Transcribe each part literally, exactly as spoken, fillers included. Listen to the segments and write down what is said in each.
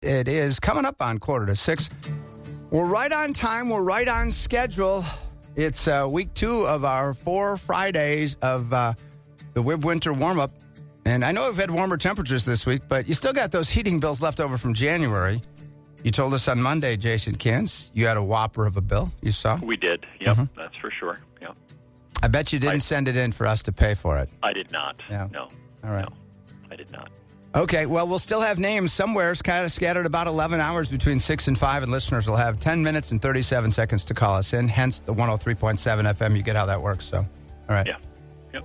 It is coming up on quarter to six. We're right on time. We're right on schedule. It's uh, week two of our four Fridays of uh, the W I B Winter warm-up. And I know we've had warmer temperatures this week, but you still got those heating bills left over from January. You told us on Monday, Jason Kins, you had a whopper of a bill you saw. We did. Yep, Mm-hmm. that's for sure. Yep. I bet you didn't I, send it in for us to pay for it. I did not. Yeah. No. All right. No, I did not. Okay, well, we'll still have names somewhere. It's kind of scattered about eleven hours between six and five, and listeners will have ten minutes and thirty-seven seconds to call us in, hence the one oh three point seven F M. You get how that works, so. All right. Yeah. Yep.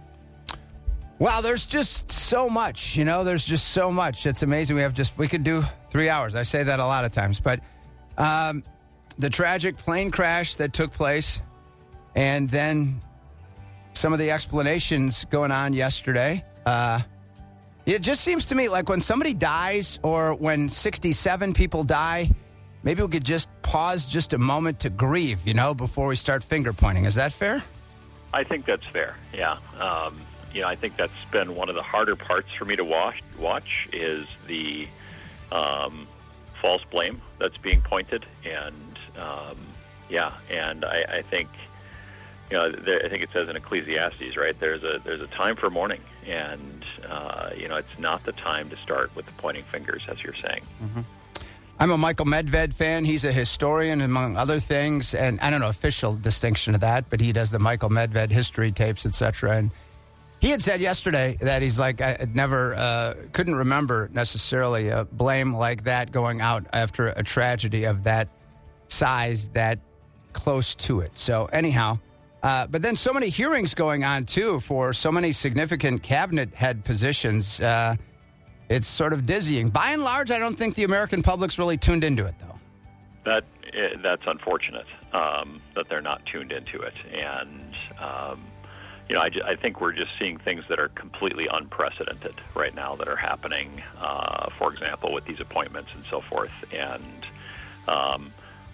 Wow, there's just so much, you know, there's just so much. It's amazing. We have just, we could do three hours. I say that a lot of times, but um, the tragic plane crash that took place, and then some of the explanations going on yesterday, uh, it just seems to me like when somebody dies or when sixty-seven people die, maybe we could just pause just a moment to grieve, you know, before we start finger pointing. Is that fair? I think that's fair, yeah. Um, you know, I think that's been one of the harder parts for me to watch, watch is the um, false blame that's being pointed. And, um, yeah, and I, I think... You know, there, I think it says in Ecclesiastes, right? There's a there's a time for mourning, and uh, you know, it's not the time to start with the pointing fingers, as you're saying. Mm-hmm. I'm a Michael Medved fan. He's a historian, among other things, and I don't know official distinction of that, but he does the Michael Medved history tapes, et cetera. And he had said yesterday that he's like, I never uh, couldn't remember necessarily a blame like that going out after a tragedy of that size, that close to it. So anyhow. Uh, but then so many hearings going on, too, for so many significant cabinet head positions. Uh, it's sort of dizzying. By and large, I don't think the American public's really tuned into it, though. That That's unfortunate um, that they're not tuned into it. And, um, you know, I, I think we're just seeing things that are completely unprecedented right now that are happening, uh, for example, with these appointments and so forth. And um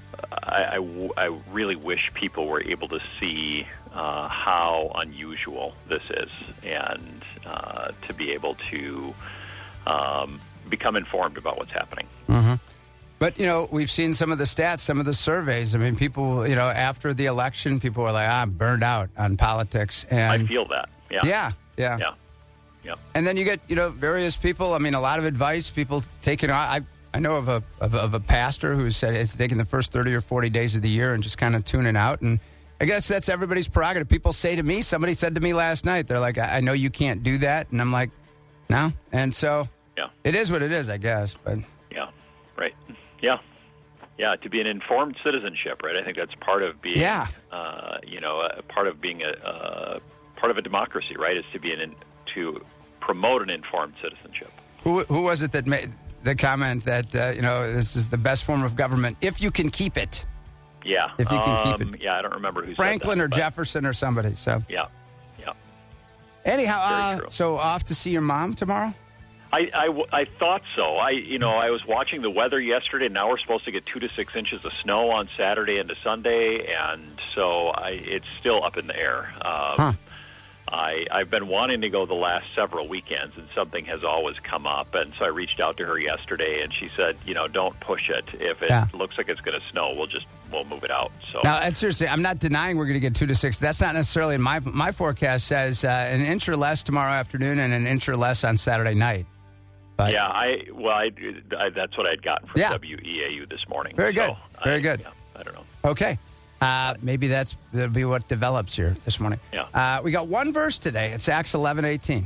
I, I, I really wish people were able to see uh, how unusual this is and uh, to be able to um, become informed about what's happening. Mm-hmm. But, you know, we've seen some of the stats, some of the surveys. I mean, people, you know, after the election, people were like, ah, I'm burned out on politics. And I feel that. Yeah. Yeah. Yeah. Yeah. Yeah. And then you get, you know, various people. I mean, a lot of advice, people taking, I I know of a of, of a pastor who said it's taking the first thirty or forty days of the year and just kind of tuning out. And I guess that's everybody's prerogative. People say to me, somebody said to me last night, they're like, I, I know you can't do that. And I'm like, no. And so yeah. It is what it is, I guess. But yeah, right. Yeah. Yeah, to be an informed citizenship, right? I think that's part of being, yeah. uh, you know, a part of being a uh, part of a democracy, right? Is to be an to promote an informed citizenship. Who who was it that made the comment that, uh, you know, this is the best form of government if you can keep it? Yeah. If you can um, keep it. Yeah, I don't remember who Franklin said that, or but Jefferson or somebody. So yeah, yeah. Anyhow, uh, true. so off to see your mom tomorrow? I, I, I thought so. I you know I was watching the weather yesterday. Now we're supposed to get two to six inches of snow on Saturday into Sunday, and so I, it's still up in the air. Um, huh. I, I've been wanting to go the last several weekends, and something has always come up. And so I reached out to her yesterday, and she said, you know, don't push it. If it Yeah. looks like it's going to snow, we'll just we'll move it out. So Now, and seriously, I'm not denying we're going to get two to six. That's not necessarily in my my forecast says uh, an inch or less tomorrow afternoon and an inch or less on Saturday night. But, yeah, I well, I, I that's what I'd gotten from Yeah. W E A U this morning. Very good. So Very I, good. Yeah, I don't know. Okay. Uh, maybe that's that'll be what develops here this morning. Yeah. Uh, we got one verse today. It's Acts eleven eighteen.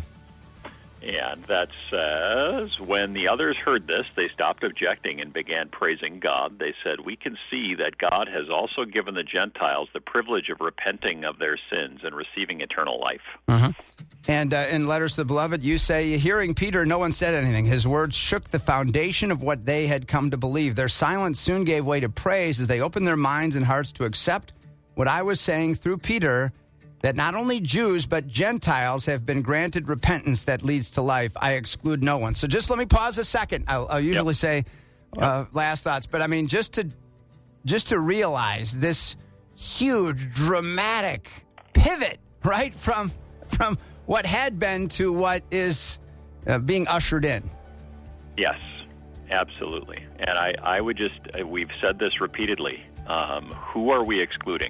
And that says, when the others heard this, they stopped objecting and began praising God. They said, we can see that God has also given the Gentiles the privilege of repenting of their sins and receiving eternal life. Uh-huh. And uh, in Letters to the Beloved, you say, hearing Peter, no one said anything. His words shook the foundation of what they had come to believe. Their silence soon gave way to praise as they opened their minds and hearts to accept what I was saying through Peter, that not only Jews but Gentiles have been granted repentance that leads to life. I exclude no one. So just let me pause a second. I'll, I'll usually Yep. say uh, Yep. last thoughts, but I mean just to just to realize this huge, dramatic pivot, right, from from what had been to what is uh, being ushered in. Yes. absolutely. And I, I would just, we've said this repeatedly, um, who are we excluding?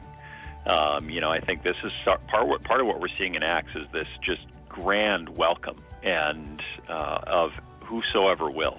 Um, you know, I think this is part, part of what we're seeing in Acts is this just grand welcome and uh, of whosoever will.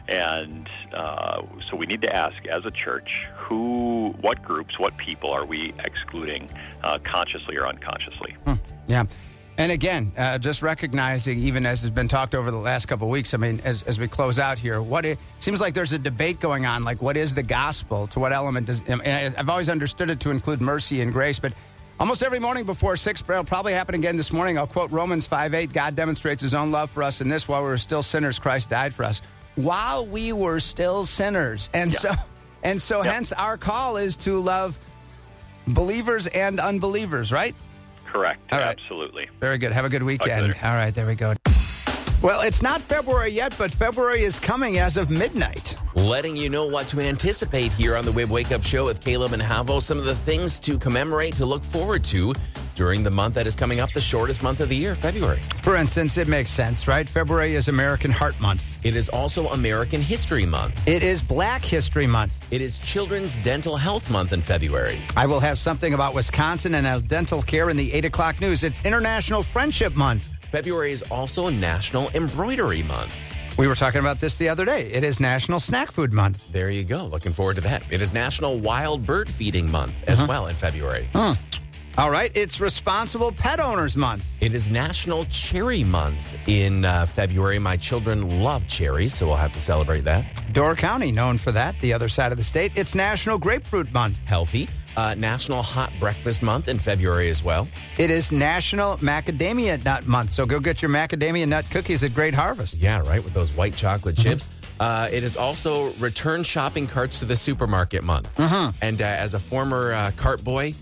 And uh, so we need to ask, as a church, who, what groups, what people are we excluding uh, consciously or unconsciously? Hmm. Yeah. And again, uh, just recognizing, even as has been talked over the last couple of weeks, I mean, as, as we close out here, what it seems like there's a debate going on, like what is the gospel? To what element does, and I've always understood it to include mercy and grace, but almost every morning before six, but it'll probably happen again this morning, I'll quote Romans five eight, God demonstrates his own love for us in this, while we were still sinners, Christ died for us. While we were still sinners. And yeah. so, and so yep. hence our call is to love believers and unbelievers, right? Correct. All right. Absolutely. Very good. Have a good weekend. All right, there we go. Well, it's not February yet, but February is coming as of midnight. Letting you know what to anticipate here on the Wib Wake Up Show with Caleb and Havo. Some of the things to commemorate, to look forward to during the month that is coming up, the shortest month of the year, February. For instance, it makes sense, right? February is American Heart Month. It is also American History Month. It is Black History Month. It is Children's Dental Health Month in February. I will have something about Wisconsin and dental care in the eight o'clock news. It's International Friendship Month. February is also National Embroidery Month. We were talking about this the other day. It is National Snack Food Month. There you go. Looking forward to that. It is National Wild Bird Feeding Month as uh-huh. well in February. Huh. All right. It's Responsible Pet Owners Month. It is National Cherry Month in uh, February. My children love cherries, so we'll have to celebrate that. Door County, known for that, the other side of the state. It's National Grapefruit Month. Healthy. Uh, National Hot Breakfast Month in February as well. It is National Macadamia Nut Month, so go get your macadamia nut cookies at Great Harvest. Yeah, right, with those white chocolate chips. Uh, it is also Return Shopping Carts to the Supermarket Month. Uh-huh. And uh, as a former uh, cart boy,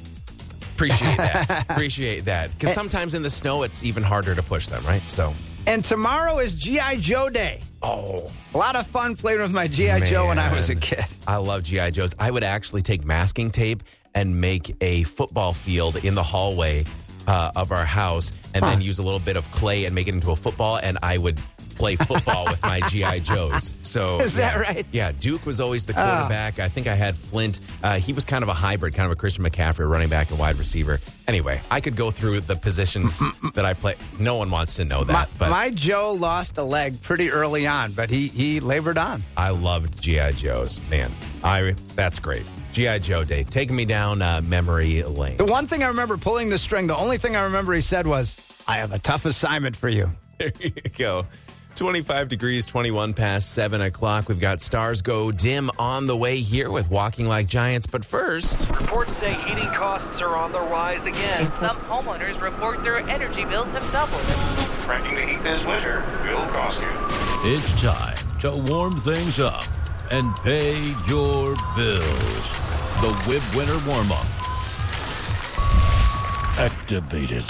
appreciate that. appreciate that. Because sometimes in the snow, it's even harder to push them, right? So. And tomorrow is G I. Joe Day. Oh. A lot of fun playing with my G I. Joe when I was a kid. I love G I. Joes. I would actually take masking tape and make a football field in the hallway uh, of our house and huh. then use a little bit of clay and make it into a football, and I would play football with my G I. Joes. So is yeah, that right? Yeah, Duke was always the quarterback. Oh. I think I had Flint. Uh, he was kind of a hybrid, kind of a Christian McCaffrey, running back and wide receiver. Anyway, I could go through the positions that I play. No one wants to know that. My, but my Joe lost a leg pretty early on, but he he labored on. I loved G I. Joes, man. I that's great. G I. Joe Day, taking me down uh, memory lane. The one thing I remember pulling the string, the only thing I remember he said was, "I have a tough assignment for you." There you go. twenty-five degrees, twenty-one past seven o'clock. We've got Stars Go Dim on the way here with Walking Like Giants. But first, reports say heating costs are on the rise again. Some homeowners report their energy bills have doubled. Cranking the heat this winter will cost you. It's time to warm things up and pay your bills. The Wib Winter Warm-Up. Activated.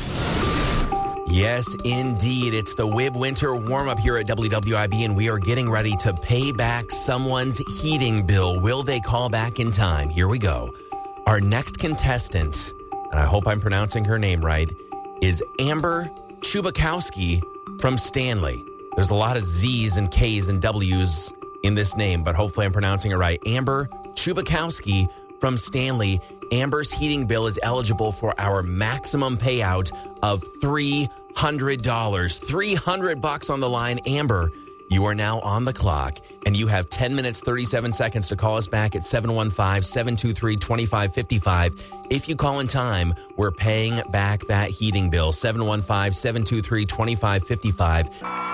Yes, indeed. It's the Wib Winter Warm-Up here at W W I B, and we are getting ready to pay back someone's heating bill. Will they call back in time? Here we go. Our next contestant, and I hope I'm pronouncing her name right, is Amber Chubakowski from Stanley. There's a lot of Z's and K's and W's in this name, but hopefully I'm pronouncing it right. Amber Chubakowski from Stanley. Amber's heating bill is eligible for our maximum payout of three hundred dollars. three hundred bucks on the line. Amber, you are now on the clock, and you have ten minutes, thirty-seven seconds to call us back at seven one five, seven two three, two five five five. If you call in time, we're paying back that heating bill. seven one five, seven two three, two five five five.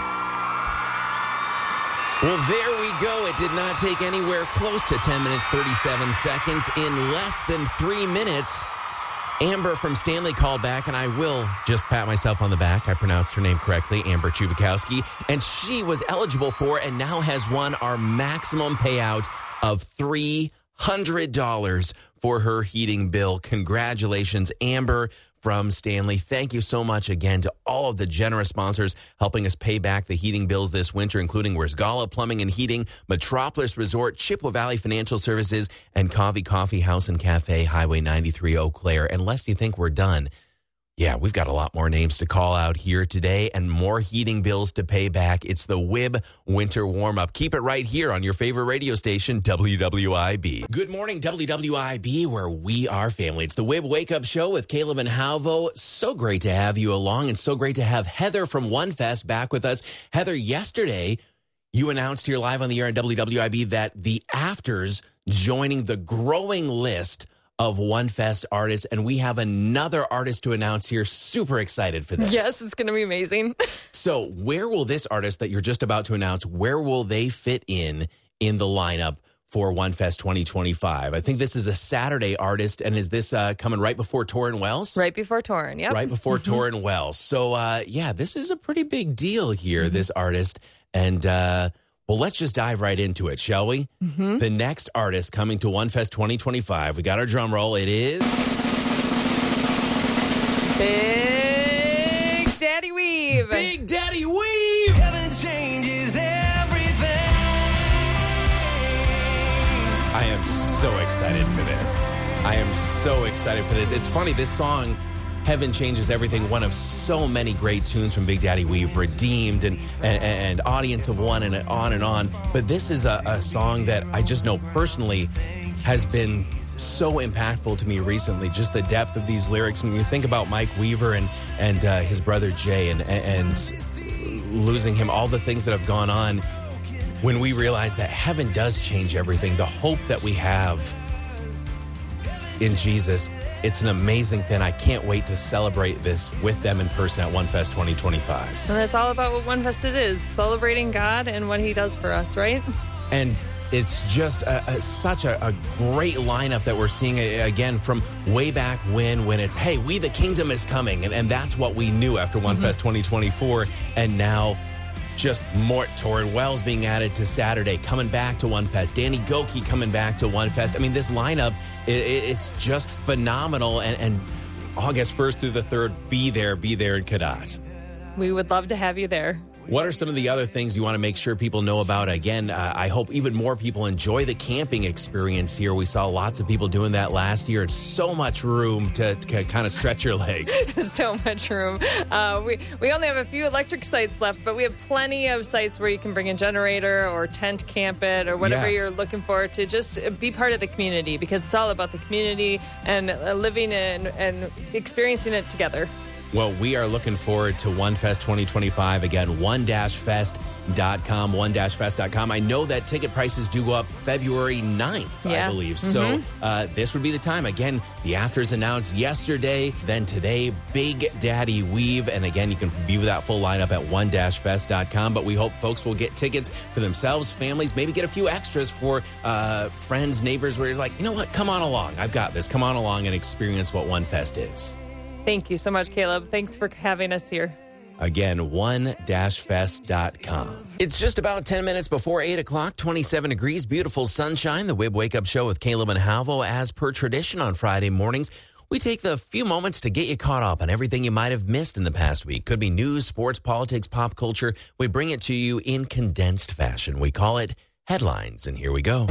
Well, there we go. It did not take anywhere close to ten minutes, thirty-seven seconds. In less than three minutes, Amber from Stanley called back, and I will just pat myself on the back. I pronounced her name correctly, Amber Chubakowski, and she was eligible for and now has won our maximum payout of three hundred dollars for her heating bill. Congratulations, Amber from Stanley. Thank you so much again to all of the generous sponsors helping us pay back the heating bills this winter, including Wiersgala Plumbing and Heating, Metropolis Resort, Chippewa Valley Financial Services, and Coffee Coffee House and Cafe, Highway ninety-three, Eau Claire. Unless you think we're done, Yeah, we've got a lot more names to call out here today and more heating bills to pay back. It's the W I B Winter Warm-Up. Keep it right here on your favorite radio station, W W I B. Good morning, W W I B, where we are family. It's the W I B Wake-Up Show with Caleb and Halvo. So great to have you along, and so great to have Heather from OneFest back with us. Heather, yesterday, you announced here live on the air on W W I B that the Afters joining the growing list of OneFest artists, and we have another artist to announce here. Super excited for this. Yes, it's going to be amazing. So where will this artist that you're just about to announce, where will they fit in in the lineup for OneFest twenty twenty-five? I think this is a Saturday artist, and is this uh, coming right before Torrin Wells? Right before Torrin, yep. Right before mm-hmm. Torrin Wells. So, uh, yeah, this is a pretty big deal here, mm-hmm. this artist, and uh well, let's just dive right into it, shall we? Mm-hmm. The next artist coming to OneFest twenty twenty-five, we got our drum roll. It is Big Daddy Weave. Big Daddy Weave. Heaven changes everything. I am so excited for this. I am so excited for this. It's funny, this song, Heaven Changes Everything, one of so many great tunes from Big Daddy Weave, Redeemed and, and, and Audience of One and on and on. But this is a, a song that I just know personally has been so impactful to me recently, just the depth of these lyrics. When you think about Mike Weaver and, and uh, his brother Jay and, and losing him, all the things that have gone on, when we realize that heaven does change everything, the hope that we have in Jesus, it's an amazing thing. I can't wait to celebrate this with them in person at OneFest twenty twenty-five. And that's all about what OneFest is, celebrating God and what he does for us, right? And it's just a, a, such a, a great lineup that we're seeing, again, from way back when, when it's, hey, we the kingdom is coming. And, and that's what we knew after OneFest mm-hmm. twenty twenty-four. And now just more Torrin Wells being added to Saturday, coming back to OneFest. Danny Gokey coming back to OneFest. I mean, this lineup, it, it's just phenomenal. And, and August first through the third, be there, be there in Cadott. We would love to have you there. What are some of the other things you want to make sure people know about? Again, uh, I hope even more people enjoy the camping experience here. We saw lots of people doing that last year. It's so much room to, to kind of stretch your legs. So much room. Uh, we, we only have a few electric sites left, but we have plenty of sites where you can bring a generator or tent camp it or whatever yeah. you're looking for to just be part of the community, because it's all about the community and uh, living in, and experiencing it together. Well, we are looking forward to OneFest twenty twenty-five. Again, one dash fest dot com, one dash fest dot com. I know that ticket prices do go up February ninth, yeah. I believe. Mm-hmm. So uh, this would be the time. Again, the Afters announced yesterday, then today, Big Daddy Weave. And again, you can view that full lineup at one dash fest dot com. But we hope folks will get tickets for themselves, families, maybe get a few extras for uh, friends, neighbors, where you're like, you know what, come on along. I've got this. Come on along and experience what OneFest is. Thank you so much, Caleb. Thanks for having us here. Again, one dash fest dot com. It's just about ten minutes before eight o'clock, twenty-seven degrees, beautiful sunshine. The W I B Wake Up Show with Caleb and Halvo. As per tradition on Friday mornings, we take the few moments to get you caught up on everything you might have missed in the past week. Could be news, sports, politics, pop culture. We bring it to you in condensed fashion. We call it Headlines, and here we go.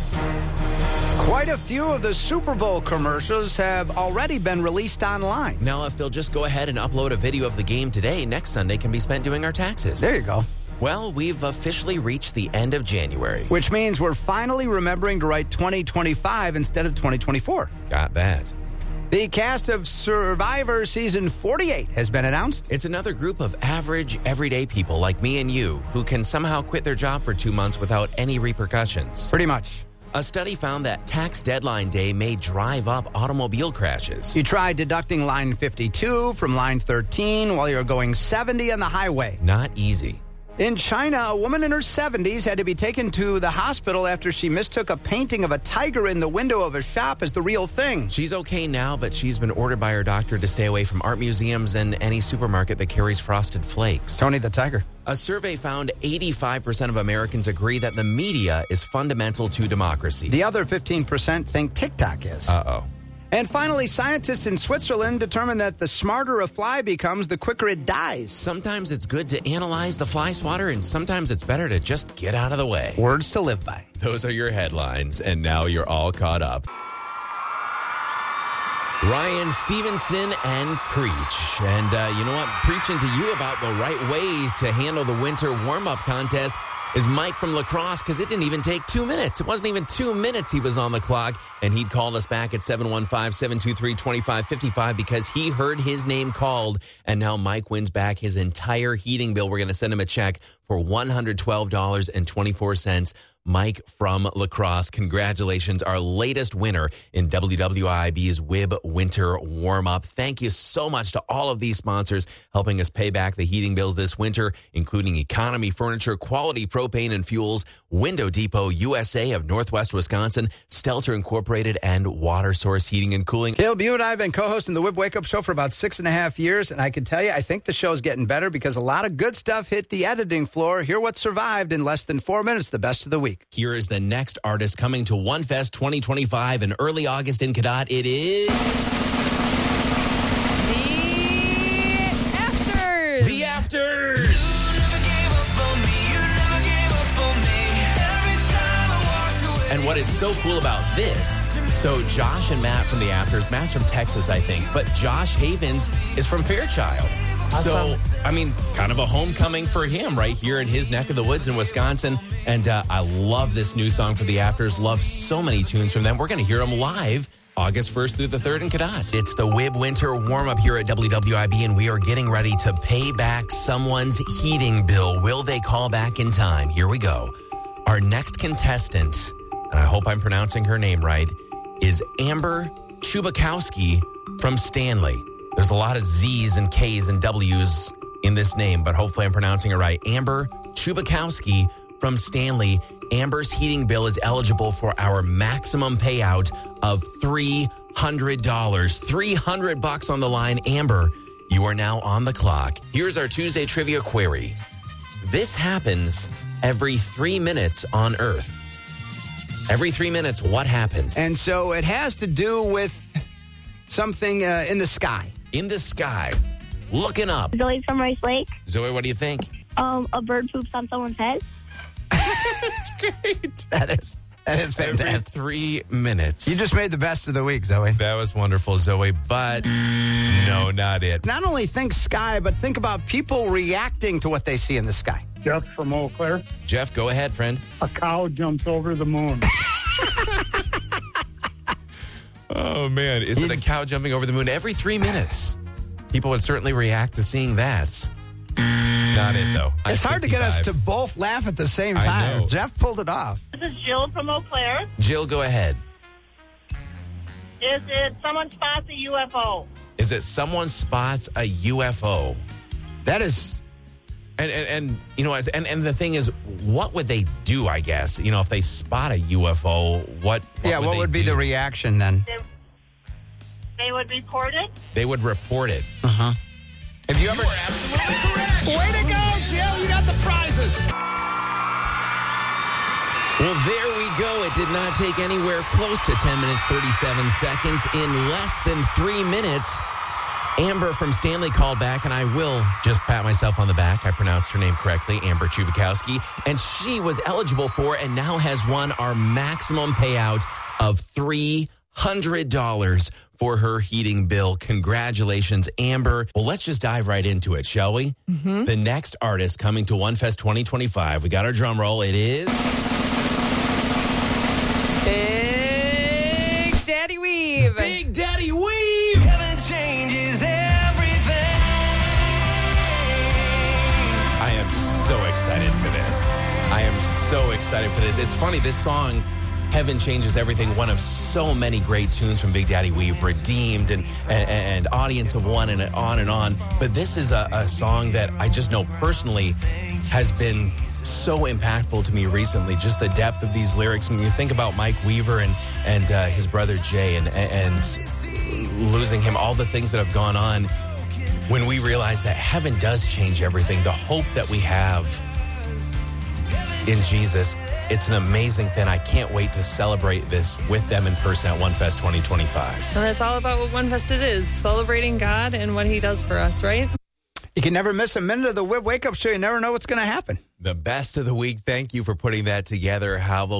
Quite a few of the Super Bowl commercials have already been released online. Now, if they'll just go ahead and upload a video of the game today, next Sunday can be spent doing our taxes. There you go. Well, we've officially reached the end of January. Which means we're finally remembering to write twenty twenty-five instead of twenty twenty-four. Got that. The cast of Survivor Season forty-eight has been announced. It's another group of average, everyday people like me and you who can somehow quit their job for two months without any repercussions. Pretty much. A study found that tax deadline day may drive up automobile crashes. You try deducting line fifty-two from line thirteen while you're going seventy on the highway. Not easy. In China, a woman in her seventies had to be taken to the hospital after she mistook a painting of a tiger in the window of a shop as the real thing. She's okay now, but she's been ordered by her doctor to stay away from art museums and any supermarket that carries Frosted Flakes. Tony the Tiger. A survey found eighty-five percent of Americans agree that the media is fundamental to democracy. The other fifteen percent think TikTok is. Uh-oh. And finally, scientists in Switzerland determined that the smarter a fly becomes, the quicker it dies. Sometimes it's good to analyze the fly swatter, and sometimes it's better to just get out of the way. Words to live by. Those are your headlines, and now you're all caught up. Ryan Stevenson and Preach. And uh, you know what? Preaching to you about the right way to handle the winter warm-up contest is Mike from La Crosse, because it didn't even take two minutes. It wasn't even two minutes he was on the clock, and he'd called us back at seven one five, seven two three, two five five five because he heard his name called, and now Mike wins back his entire heating bill. We're going to send him a check for one hundred twelve dollars and twenty-four cents. Mike from La Crosse, congratulations, our latest winner in W W I B's W I B Winter Warm-Up. Thank you so much to all of these sponsors helping us pay back the heating bills this winter, including Economy Furniture, Quality Propane and Fuels, Window Depot U S A of Northwest Wisconsin, Stelter Incorporated, and Water Source Heating and Cooling. Caleb, you and I have been co-hosting the W I B Wake Up Show for about six and a half years, and I can tell you, I think the show's getting better because a lot of good stuff hit the editing floor. Hear what survived in less than four minutes, the best of the week. Here is the next artist coming to OneFest twenty twenty-five in early August in Cadott. It is... The Afters! The Afters! And what is so cool about this, so Josh and Matt from The Afters, Matt's from Texas, I think, but Josh Havens is from Fairchild. Awesome. So, I mean, kind of a homecoming for him right here in his neck of the woods in Wisconsin. And uh, I love this new song for The Afters. Love so many tunes from them. We're going to hear them live August first through the third in Cadott. It's the W I B Winter Warm-Up here at W W I B, and we are getting ready to pay back someone's heating bill. Will they call back in time? Here we go. Our next contestant, and I hope I'm pronouncing her name right, is Amber Chubakowski from Stanley. There's a lot of Z's and K's and W's in this name, but hopefully I'm pronouncing it right. Amber Chubakowski from Stanley. Amber's heating bill is eligible for our maximum payout of three hundred dollars. three hundred bucks on the line. Amber, you are now on the clock. Here's our Tuesday trivia query. This happens every three minutes on Earth. Every three minutes, what happens? And so it has to do with something uh, in the sky. In the sky, looking up. Zoe from Rice Lake. Zoe, what do you think? Um, a bird poops on someone's head. That's great. That is that is fantastic. Every three minutes. You just made the best of the week, Zoe. That was wonderful, Zoe, but no, not it. Not only think sky, but think about people reacting to what they see in the sky. Jeff from Eau Claire. Jeff, go ahead, friend. A cow jumps over the moon. Oh, man. Is it a cow jumping over the moon? Every three minutes. People would certainly react to seeing that. Not it, though. It's hard to get us to both laugh at the same time. Jeff pulled it off. This is Jill from Eau Claire. Jill, go ahead. Is it someone spots a U F O? Is it someone spots a U F O? That is... And, and, and you know, and, and the thing is, what would they do, I guess? You know, if they spot a U F O, what, what Yeah, would what they would be do? the reaction then? They, they would report it? They would report it. Uh-huh. Have you, you ever... were absolutely correct. Way to go, Jill. You got the prizes. Well, there we go. It did not take anywhere close to ten minutes, thirty-seven seconds. In less than three minutes, Amber from Stanley called back, and I will just pat myself on the back. I pronounced her name correctly, Amber Chubakowski, and she was eligible for and now has won our maximum payout of three hundred dollars for her heating bill. Congratulations, Amber. Well, let's just dive right into it, shall we? Mm-hmm. The next artist coming to OneFest twenty twenty-five. We got our drum roll. It is... Big Daddy Weave. Big Daddy Weave. Heaven changes everything. I am so excited for this. I am so excited for this. It's funny, this song, Heaven Changes Everything, one of so many great tunes from Big Daddy Weave, Redeemed and, and, and Audience of One and on and on. But this is a, a song that I just know personally has been so impactful to me recently, just the depth of these lyrics. When you think about Mike Weaver and, and uh, his brother Jay and, and losing him, all the things that have gone on, when we realize that heaven does change everything, the hope that we have in Jesus, it's an amazing thing. I can't wait to celebrate this with them in person at OneFest twenty twenty-five. And that's all about what OneFest is, celebrating God and what he does for us, right? You can never miss a minute of the W I B Wake Up Show. You never know what's going to happen. The best of the week. Thank you for putting that together, Havel.